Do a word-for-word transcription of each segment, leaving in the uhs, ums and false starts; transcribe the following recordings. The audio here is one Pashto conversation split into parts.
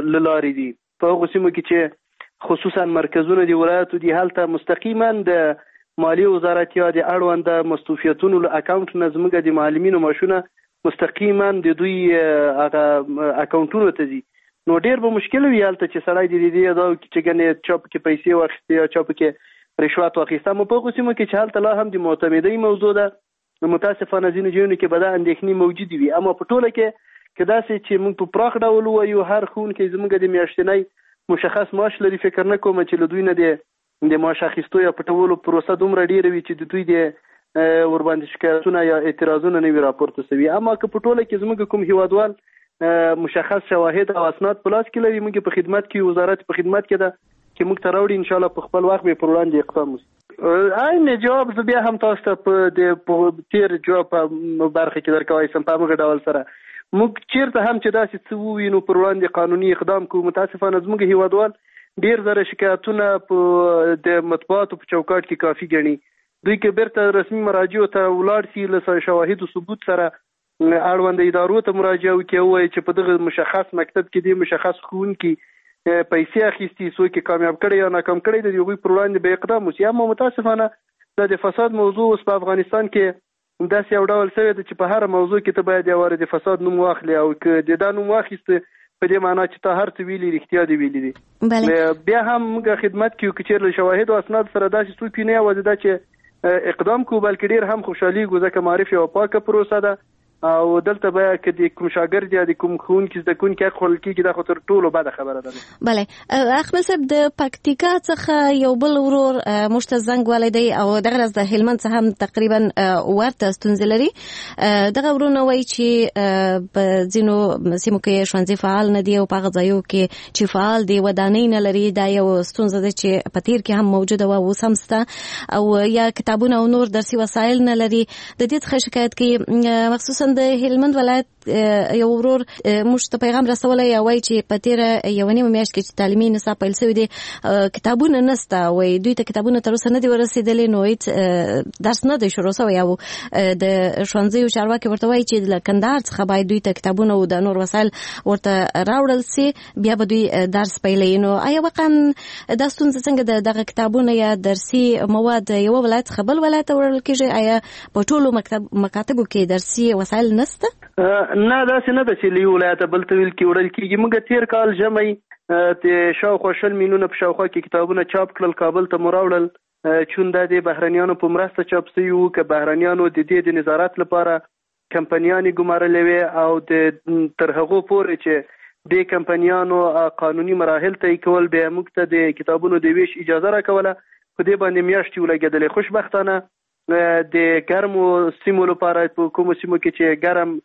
لارې دي. په هغو سیمو کې چې خصوصا مرکزونه د ولایتو دي هلته مستقیما د مالیې وزارت یا د اړونده مستوفیتونو له اکاونټ نه زموږ د معلمینو معاشونه مستقیما د دوی هغه اکاونټونو ته ځي. نو ډېر به مشکل وي هلته چې سړی د دې دا چې ګنې چا پکې پیسې واخیستې یا چا پکې رشوت واخیسته. مو په هغو سیمو کې چې هلته لا هم د معتمدۍ موضوع ده، متاسفانه ځینو ځایونو کې به دا اندېښنې موجودې وي. اما په ټوله کې که داسې چې موږ په پراخ ډول ووایو هر ښوونکی زموږ د میاشتنۍ مشخص معاش لري، فکر نه کوم چې له دوی نه د د معاش اخیستو یا پټولو پروسه دومره ډېره وي چې د دوی د ورباندې شکایتونه یا اعتراضونه نه وي راپورته شوي. اما که په ټوله کې زموږ کوم هیوادوال مشخص شواهد او اسناد په لاس کې لري، موږ په خدمت کې وزارت په خدمت کې ده چې موږ ته راوړي، ان شاء الله په خپل وخت به پر وړاندې اقدام وشي. عین جواب زه بیا هم تاسو ته په د تیر جواب په برخه کې درکوای سم په هغه ډول سره موږ چیرته هم چې داسې څه ووینو پر وړاندې قانوني اقدام کوو. متاسفانه زموږ هیوادوال ډیر زره شکایتونه په د مطبوعاتو په چوکاټ کې کافي ګڼي. دوی کې بیرته رسمي مراجعو ته ولاړ سي، له شواهدو ثبوت سره اړوند ادارو ته مراجعه وکړي، ووایي چې په دغه مشخص مکتب کې دی مشخص ښوونکي پیسې اخیستي، څوک یې کامیاب کړی یا ناکام کړی دی، د هغوی پر وړاندې به اقدام وشي. اما متاسفانه دا د فساد موضوع اوس په افغانستان کې داسې یو ډول شوی ده چې په هره موضوع کې ته باید یو واره د فساد نوم واخلي، او که د دا نوم واخیسته په دې معنا چې تا هر څه ویلي رښتیا دي ویلي دي. بیا هم موږ خدمت کوو که چېرې له شواهد او اسناد سره داسې څوک نه یوازې دا چې اقدام کوو، بلکې ډېر هم خوشحالېږو ځکه معرف یوه پاکه پروسه ده او دلته به که د کوم شاګرد یا د کوم ښوونکي زده کوونکي حق خوړل کېږي دا خو تر ټولو بده خبره ده. بله احمد صاحب، د پکتیکا څخه یو بل ورور موږ ته زنګ وهلی دی او دغه راز د هلمند څخه هم تقریبا ورته ستونزې لري. دغه ورونه وایي چې په ځینو سیمو کې ښوونځي فعال نه دي او په هغه ځایو کې چې فعال دي ودانۍ نه لري. دا یو ستونزه ده چې په تیر کې هم موجوده وه، اوس هم شته، او یا کتابونه او نور درسي وسایل نه لري. د دې څخه شکایت کوي. مخصوصا د هلمند ولایت یو ورور موږ ته پیغام رسولی، وایي چې په تیره یوه نیمه میاشت کې چې تعلیمي نصاب پیل شوی دی کتابونه نشته، وایي دوی ته کتابونه تر اوسه نه دي ورسېدلي، نو هېڅ درس نه دی شروع شوی. او د ښوونځیو چارواکي ورته وایي چې له کندهار څخه باید دوی ته کتابونه او د نور وسایل ورته راوړل سي، بیا به دوی درس پیلوي. نو آیا واقعا دا ستونزه څنګه ده؟ دغه کتابونه یا درسي مواد یوه ولایت څخه بل ولایت ته وړل کېږي؟ آیا په ټولو مکاتبو کې درسي وسایل نشته؟ نه، داسې نه ده چې له یو ولایته بل ته ویل کې وړل کېږي. موږ تېر کال ژمی د شاوخوا شل میلیونه په شاوخوا کې کتابونه چاپ کړل، کابل ته مو راوړل، چون دا د بهرنیانو په مرسته چاپ شوي وو. که بهرنیانو د دې د نظارت لپاره کمپنیانې ګمارلې وې او د تر هغو پورې چې د کمپنیانو قانوني مراحل طی کول، بیا موږ ته د کتابونو د ویش اجازه راکوله. په دې باندې میاشتې ولګېدلې. خوشبختانه د ګرمو سیمو لپاره په کومو سیمو کې چې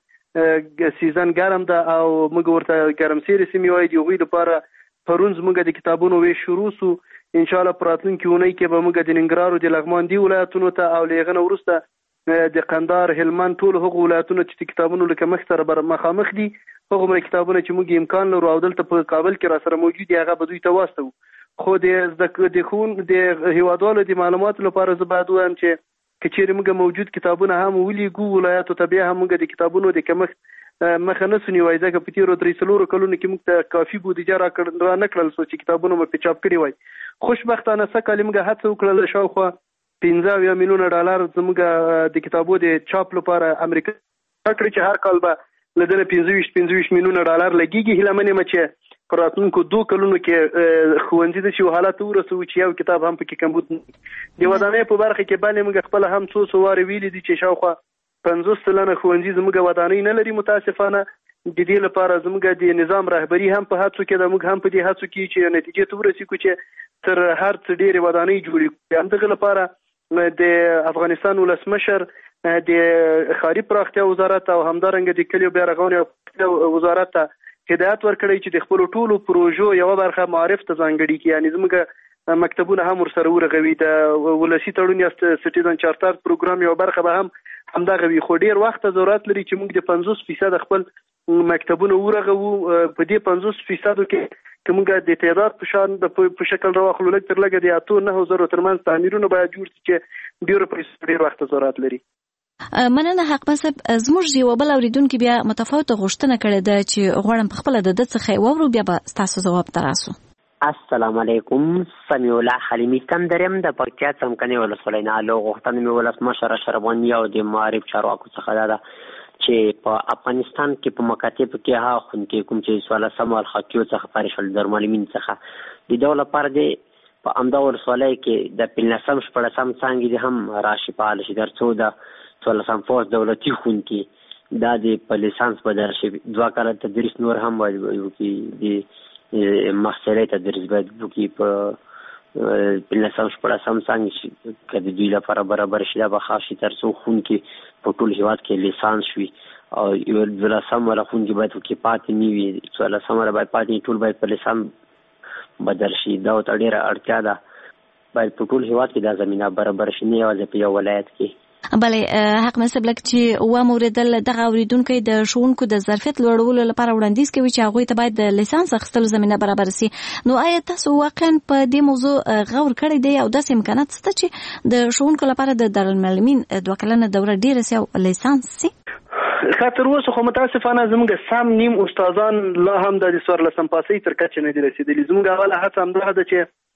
ګرم سیزن ګرم ده او موږ ورته ګرم سیرې سیمې وایي، د هغوی لپاره پرون زموږ د کتابونو ویش شروع سو. انشاءالله په راتلونکي اونۍ کې به موږ د ننګرهار او د لغمان دې ولایتونو ته او له هغه نه وروسته د قندهار، هلمند، ټولو هغو ولایتونو چې د کتابونو له کمښت سره مخامخ دي، هغومره کتابونه چې موږ امکان لرو او دلته په کابل کې را سره موجود دي هغه به دوی ته واستوو. خو د د ښوون د هیوادوالو د معلوماتو لپاره زه باید ووایم چې که چېرې موږ موجود کتابونه هم ولیږو ولایاتو ته، بیا هم موږ د کتابونو د کمښت مخه نه سو نیوی، ځکه په تېرو درې څلورو کلونو کې موږ ته کافي بودیجه را نه کړل سو چې کتابونه مو پرې چاپ کړي وای. خوشبختانه سږ کال موږ هڅه وکړله شاوخوا پنځه اویا میلیونه ډالر زموږ د کتابو د چاپ لپاره امریکا کړي چې هر کال به له دغه پنځه ویشت پنځه ویشت میلیونه ډالر لګېږي. هیله من یم چې په راتلونکو دوه کلونو کې ښوونځي داسې یو حالت ته ورسوو چې یو کتاب هم پکې کمبود نه وي. د ودانۍ په برخه کې باندې موږ خپله هم څو څو وارې ویلي دي چې شاوخوا پنځوس سلنه ښوونځي زموږ ودانۍ نه لري. متاسفانه د دې لپاره زموږ د نظام رهبري هم په هڅو کې ده، موږ هم په دې هڅو کې چې نتیجې ته ورسېږو چې تر هر څه ډېرې ودانۍ جوړې کړو. همدغه لپاره د افغانستان ولسمشر د ښاري پراختیا وزارت او همدارنګه د کلیو بیا رغونې وزارت ته هدایت ورکړی چې د خپلو ټولو پروژو یوه برخه معارف ته ځانګړي کړي، یعنې زموږ مکتبونه هم ورسره ورغوي. د ولسي تړون یا سټیزن چارټر پروګرام یوه برخه به هم همدغه وي. خو ډېر وخت ته ضرورت لري چې موږ د پنځوس فیصد خپل مکتبونه ورغوو. په دې پنځوس فیصدو کې که موږ د تعداد په شان په شکل راواخلو، لږ تر لږه د اتو نهو زرو ترمنځ تعمیرونه باید جوړ شي چې ډېرو پیسو ډېر وخت ته ضرورت لري. مننه حق مسب. زموږ یو بل اوریدونکو بیا متفاوته غوښتنه کړې ده چې غواړم په خپل د د څخه وورو بیا به تاسو جواب تراسو. السلام علیکم، سمیع الله حلیمی کندرم د پکتیا څمکني ولسوالۍ نه. له غوښتنې مې ولسمشر اشرف غني او د معارف چارواکو څخه ده چې په افغانستان کې په مکاتب کې ها خونکې کوم چې سوال سم او خاطیو څخه فارشل در معلمین څخه د دولت پر دې په امدا ولسوالۍ کې د پنځم شپږم څنګه دي هم راشي په شي درڅو د څولسم فوز دولتي خونکې دا د په لیسانس بدل شي دوه کاله تدریس نور هم وایي کې د ماسترۍ تدریس باید وکړي په پنځم شپږم څنګه کې د دوی لپاره برابر شي دا به خاصي ترڅو خونکې په ټول هیواد کې لیسانس وي او یو دلسم ولا خونکې باید وکړي پاتې نه وي څولسم ولا باید پاتې ټول باید په لیسانس بدل شي. دا ورته ډېره اړتیا ده باید په ټول هیواد کې دا زمینه برابر شي نه یوازې په یو ولایت کې. بله حق مسب لک چې و موردل دغه اوریدونکو د ښوونکو د ظرفیت لوړولو لپاره وړاندیز کوي چې هغه ته باید د لیسانس اخیستلو زمینه برابر شي. نو آیا تاسو واقعا په دې موضوع غور کړی دی او داسې امکانات شته چې د ښوونکو لپاره د دارالمعلمین دوه کلنه دوره ډیره سي او لیسانس سي؟ خاطر اوس خو متاسفانه زموږ سم نیم استادان لا هم د څوارلسم پاسۍ تر کچې نه دي رسیدلي. زموږ اوله هڅه همدغه ده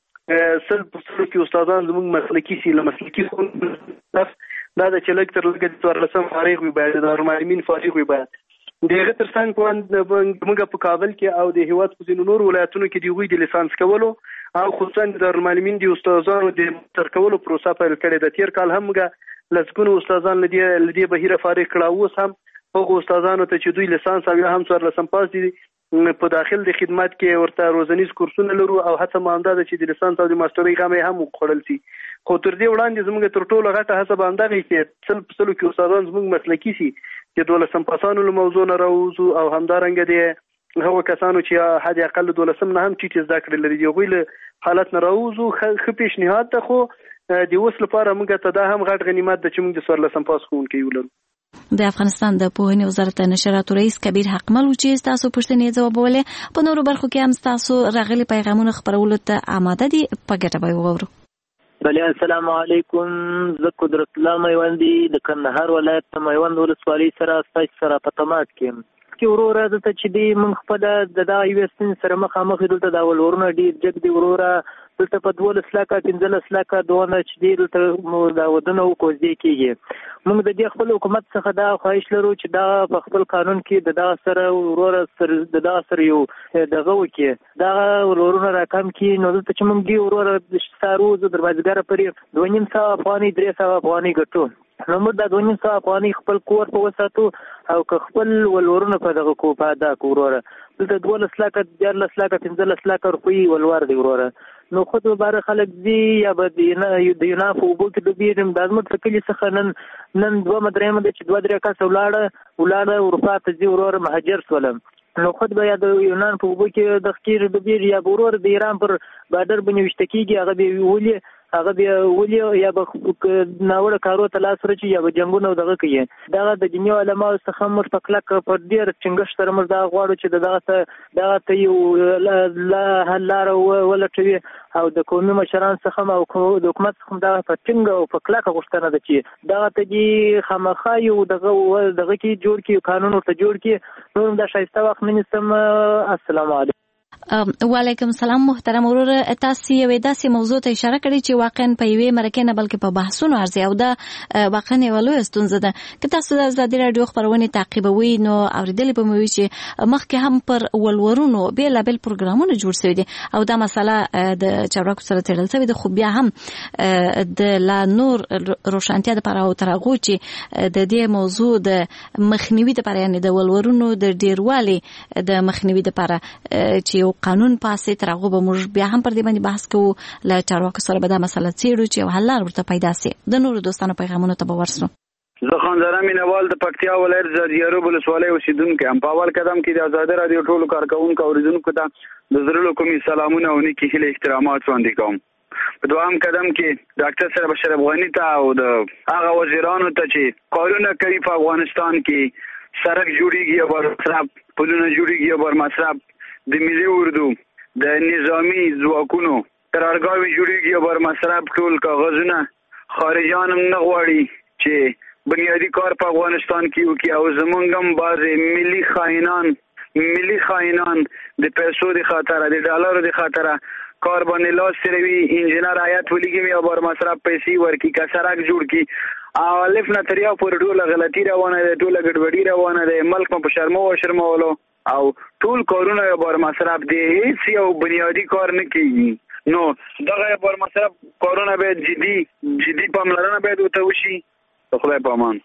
چې سل په سلو کې استادان زموږ مسلکي سي له مسلکي ښوونکو دا د چې لږ تر لږه د څوارلسم فارغ وي باید د دارالمعلمین فارغ وي باید د هغه تر څنګ په موږ په کابل کې او د هیواد په ځینو نور ولایتونو کې د هغوی د لیسانس کولو او خصوصا د دارالمعلمین د استادانو د تر کولو پروسه پیل کړې ده. تیر کال هم موږ لسګونو استادان له دې بهیره فارغ کړه. اوس هم هغو استادانو ته چې دوی لیسانس او یا هم څوارلسم پاس دي په داخل د خدمت کې ورته روزنیز کورسونه لرو او هڅه مو همدا ده چې د لیسانس او د ماسترۍ غم هم وخوړل شي. خو تر دې وړاندې زموږ تر ټولو غټه هڅه به همدغه چې سل په سلو کې استادان زموږ مسلکي سي چې دولسم پاسانو له موضوع نه راوځو او همدارنګه د هغو کسانو چې حد اقل دولسم نه هم ټیټ زده کړې لري د هغوی له حالت نه راوځو ښه پیشنهاد ده. خو د اوس لپاره موږ ته دا هم غټ غنیمت ده چې موږ د څوارلسم پاس ښوونکي ولرو. د افغانستان د پوهنې وزارت نشراتو رئیس کبیر حقمل چې تاسو پوښتنې ځوابولې په نورو برخو کې هم تاسو راغلي پیغامونه خپرولو ته آماده دي په ګټه به وورو. بله السلام علیکم، زه قدرت الله میوندي د کندهار ولایت میوند ولسوالۍ سره ستاسو سره په تماس کې کې وروره دلته چې دی موږ خپله د دغه یو ستونزې سره مخامخ یو دلته دا ولورونه ډېر جګ دي وروره دلته په دولس لاکه پنځلس لاکه دونه چې دی دلته دا ودونه وکوزدې کېږي. موږ د دې خپل حکومت څخه دا خواهش لرو چې دا په خپل قانون کې د دغه سره وروره سره د دغه سره یو دغه وکړي دغه ولورونه راکم کړي. نو دلته چې موږ دی وروره سارو زه در بازګاره پرې دوه نیم سوه افغانۍ درې سوه افغانۍ ګټو. نو موږ دا دوه نیم سوه افغانۍ خپل کور په وساتو او که خپل ولورونه په دغه کو په ادا کو وروره دلته دولس لاکه دیارلس لاکه پنځلس لاکه روپۍ ولور دی وروره. نو خود مبارک خلک دی یا به د یوناف اوبو کې ډوبېږم دا زموږ د کلي څخه نن نن دوه درېیمه ده چې دوه درې کسه ولاړه ولاړه اروپا ته ځي وروره مهاجر شولم. نو خود به یا د یونان په اوبو کې د ښکېر ډوبېږي یا به وروره د ایران پر بارډر باندې ویشته کېږي هغه به ولي هغه بیا ولي یا به ناوړه کارو ته لاس ورچي یا به جنګونه دغه کوي. دغه د دنیا علماو څخه موږ په کلکه پر ډېر ټینګښت سره موږ دغه غواړو چې دغه ته دغه ته یو حل لاره ولټوي او د قومي مشرانو څخه او د حکومت څخه دغه په ټینګه او په کلکه غوښتنه ده چې دغه ته دې خامخا یو دغه دغه کې جوړ کړي قانون ورته جوړ کړي. نو دا ښایسته وخت مې نیسم. السلام علیکم. وعلیکم السلام محترم ورور. تاسو یو داسې موضوع ته اشاره کړې چې واقعا په یوې مرکه نه بلکې په بحثونو ارزي او دا واقعا یو لوی ستونزه ده. که تاسو د ازادي راډیو خبرونه تعقیبوي نو اوریدلې به مو وي چې مخکې هم پر ولورونو بیلابل پروګرامونه جوړ شوي دي او دا مسله د چارواکو سره څېړل شوې ده. خو بیا هم د لا نور روښانتیا لپاره او تر هغو چې د دې موضوع د مخنیوي لپاره یعنې د ولورونو د ډیروالي د مخنیوي لپاره چې قانون پاسې تر هغه به موږ بیا هم پر دې باندې بحث کوو له چارواکو سره به دا مسله څېړو چې یو حل لاره ورته پیدا سي. د نورو دوستانو پیغامونو ته به ورسو. زه خانزره مینوال د پکتیا ولایت زرجیرو ولسوالۍ اوسیدونکی یم. په اول قدم کې د ازادي راډیو ټولو کارکوونکو اوریدونکو ته د زړه کومې سلامونه او نیکې هیلې احترامات وړاندې کوم. په دوام قدم کې ډاکټر صاحب اشرف غني ته او د هغه وزیرانو ته چې کارونه کوي په افغانستان کې سړک جوړیږي او بر مصرف پلونه جوړیږي او بر مصرف د ملي اردو د نظامی ځواکونو قرارګاوې جوړیږي او بر مصرف ټول کاغذونه خارجان هم نه غواړي چې بنیادی کار په افغانستان کې وکړي او زمونږ هم بعضې ملي خاینان ملي خاینان د پیسو د خاطره د ډالرو د خاطره کار باندې لاس تیروي. انجینر حیات ولیږي او بار مصرف پیسې ورکړي که سړک جوړ کړي او الف نه تر یو پورې ټوله غلطي روانه ده، ټوله ګډوډي روانه ده، ملک په شرمو او شرمولو او ټول کارونه یو بار مصرف دی، هیڅ یو بنیادي کار نه کیږي. نو دغه یو بار مصرف کارونه باید جدي جدي پاملرنه باید ورته وشي. خدای په امان.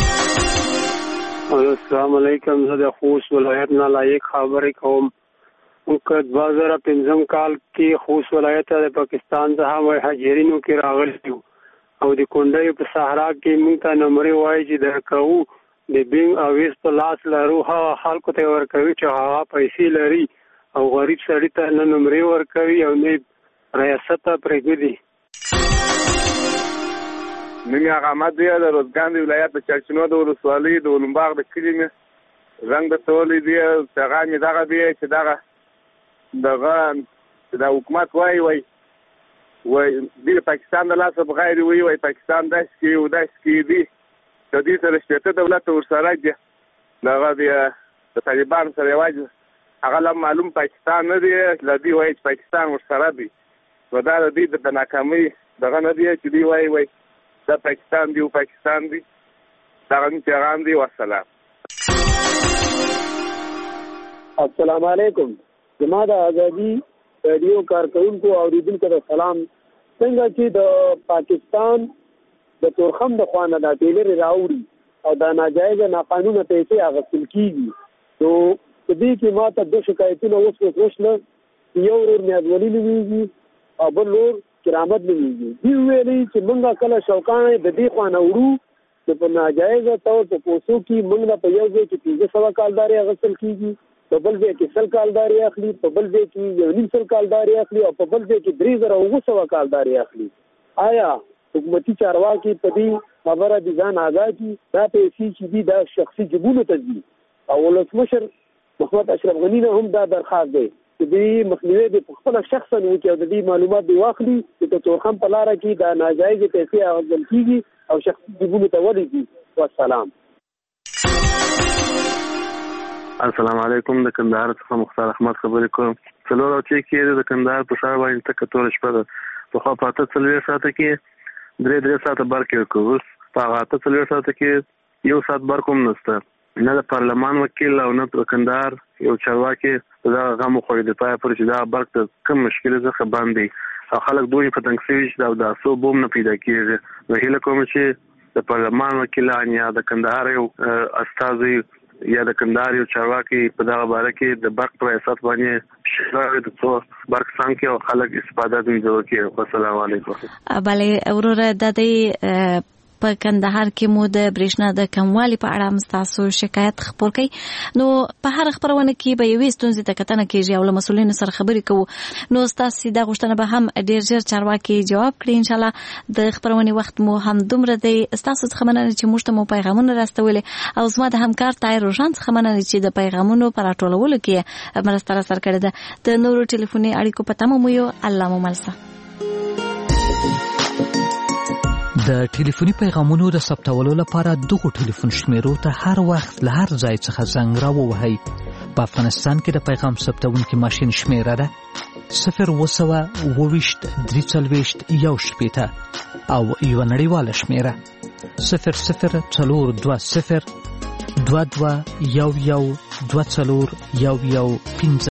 السلام علیکم. زه د خوست ولایت نه لایق خبرې کوم. موږ دوه زره پنځم کال کې خوست ولایت د پاکستان څخه مهاجرینو کې راغلي یو او د کونډۍ په صحرا کې موږ ته نمرې وایي چې درکوو د بینګ او ویس په لاس لرو، هغه خلکو ته ورکوي چې هغه پیسې لري او غریب سړي ته نه نمرې ورکوي او نه ریاست ته پرېږدي. نوم یې احمد دی، د روزګان د ولایت د چرچینو د ولسوالۍ د علمباغ د کلي مې رنګ د تولی دی. هغه مې دغه دی چې دغه دغه د حکومت وایي وایي وایي د پاکستان د لاسه بغیر وایي وایي پاکستان داسې کوي او داسې کوي دي د دې سره شپېته دولت ورسره دي. دغه د طالبانو سره یوازې هغه لا معلوم پاکستان نه دی، له دوی وایي چې پاکستان ورسره دی. نو دا د دوی د ناکامۍ دغه نه دی چې دوی وایي وایي دا پاکستان دی او پاکستان دی. دغه مې پیغام دی. والسلام. السلام علیکم. زما د ازادي رادیو کارکونکو او اوریدونکو ته سلام. څنګه چې د پاکستان د تورخم د خوانه د ټیلر راوړي او د ناجایز ناقانونه پیسې اخیستل کیږي، نو په دې کې ما ته د شکایتونو اوس وشله. یو ورور میادولي نومیږي او بل ورور کرامت نومیږي. دوی ویلي چې موږ کله شوقانه د دې خوانه وړو چې په ناجایزه طور په پیسو کې موږ نه په یو ځای کې پنځه سوه کالداري اخیستل کیږي، په بل ځای کې سل کالداري اخلي، په بل ځای کې یو نیم سل کالداري اخلي او په بل ځای کې درې زره اووه سوه کالداري اخلي. آیا حکومتي چارواکي په دې خبره دي ځان آګاه کړي؟ دا پیسې چې دي دا شخصي جیبونو ته ځي او ولسمشر محمد اشرف غني نه هم دا درخواست دی چې دې مخنیوی د خپله شخصا وکړي او د دې معلومات دې واخلي چې د تورخم په لاره کې دا ناجایزې پیسې اخیستل کېږي او شخصي جیبونو ته ولې ځي. والسلام. السلام علیکم. د کندهار څخه مختار احمد خبرې کوم. څلور او چې کې د کندهار په ښار باندې تکه توره شپه ده. پخوا په اته څلوېښت ساعته کې درې درې ساعته برق ورکوو. اوس په هغه اته څلوېښت ساعته کې یو ساعت برق هم نشته. نه د پارلمان وکیل او نه د کندهار یو چارواکي په دغه غم وخوړي د پایه پورې چې دغه برق ته کوم مشکل څخه بند دی او خلک دوی په تنګ شوي چې د اوداسو بوم نه پیدا کېږي. نو هیله کوم چې د پارلمان وکیلان یا د کندهار یو استازی یا د کندهار یو چارواکي په دغه باره کې د برق په ریاست باندې شراغ د څو برق سم کې او خلک استفاده دوی وکړي. السلام علیکم. بله وروره د دې په کندهار کې مو د برېښنا د کموالي په اړه مستاسو شکایت خپور کړئ. نو په هر خبرونه کې به یوې ستونزې ته کتنه کېږي او له مسؤلینو سره خبرې کوو. نو ستاسو دا غوښتنه به هم ډېر ژر چارواکي جواب کړي. انشاءالله د خبرونې وخت مو هم دومره دی. ستاسو څخه مننه چې موږ ته مو پیغامونه راستولې او زما د همکار طاهر روشن څخه مننه چې د پیغامونو په راټولولو کې مرسته راسره کړې ده. د نورو ټلیفوني اړیکو په تمه مو یو. الله مو ملسه. د ټلیفوني پیغامونو د ثبتولو لپاره دغو ټلیفون شمیرو ته هر وخت له هر ځای څخه زنګ راووهئ. په افغانستان کې د پیغام ثبتونکي ماشین شمیره ده صفر اووه سوه اووه ویشت درې څلوېښت یو شپېته او یوه نړیواله شمیره صفر صفر څلور دوه صفر دوه دوه یو یو دوه څلور یو یو پنځه.